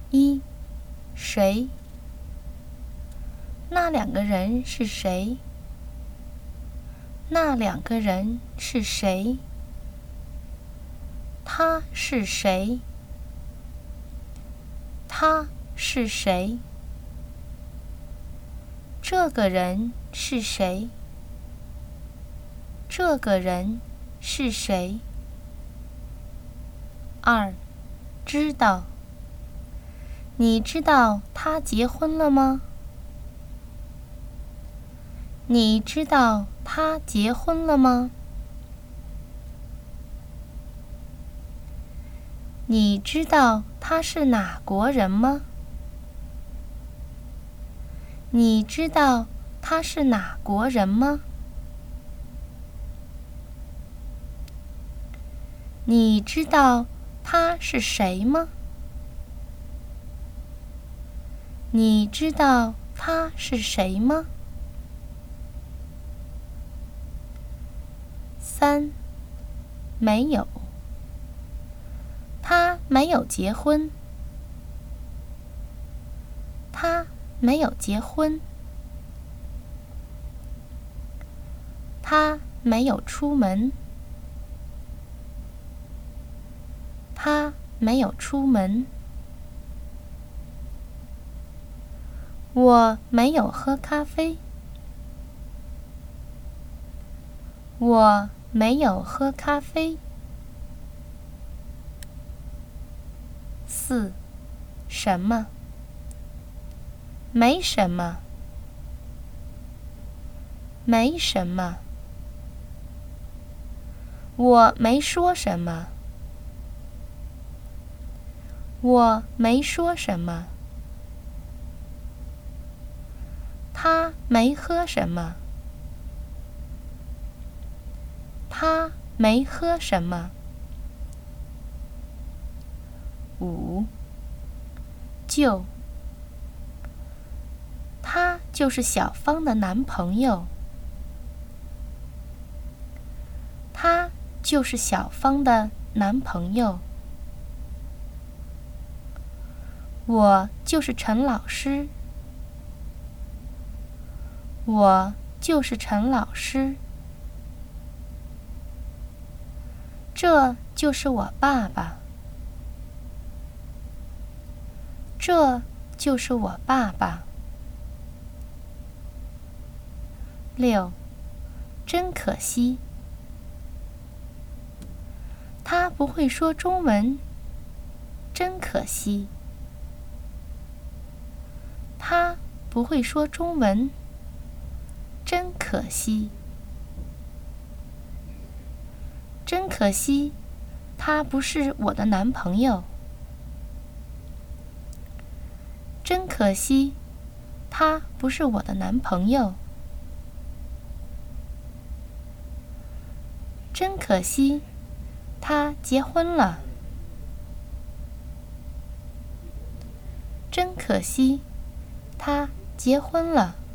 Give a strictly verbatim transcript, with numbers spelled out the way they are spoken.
一，谁？那两个人是谁？那两个人是谁？他是谁？他是谁？这个人是谁？这个人是谁？二，知道。你知道他结婚了吗？你知道他结婚了吗？你知道他是哪国人吗？你知道他是哪国人吗？你知道他是谁吗？你知道他是谁吗？三，没有。他没有结婚。他没有结婚。他没有出门。他没有出门。我没有喝咖啡。我没有喝咖啡。四，什么？没什么。没什么。我没说什么。我没说什么。他没喝什么。他没喝什么。五，就。他就是小芳的男朋友。他就是小芳的男朋友。我就是陈老师。我就是陈老师。这就是我爸爸。这就是我爸爸。六，真可惜。他不会说中文，真可惜。他不会说中文，真可惜。真可惜，他不是我的男朋友。真可惜，他不是我的男朋友。真可惜，他结婚了。真可惜，他结婚了。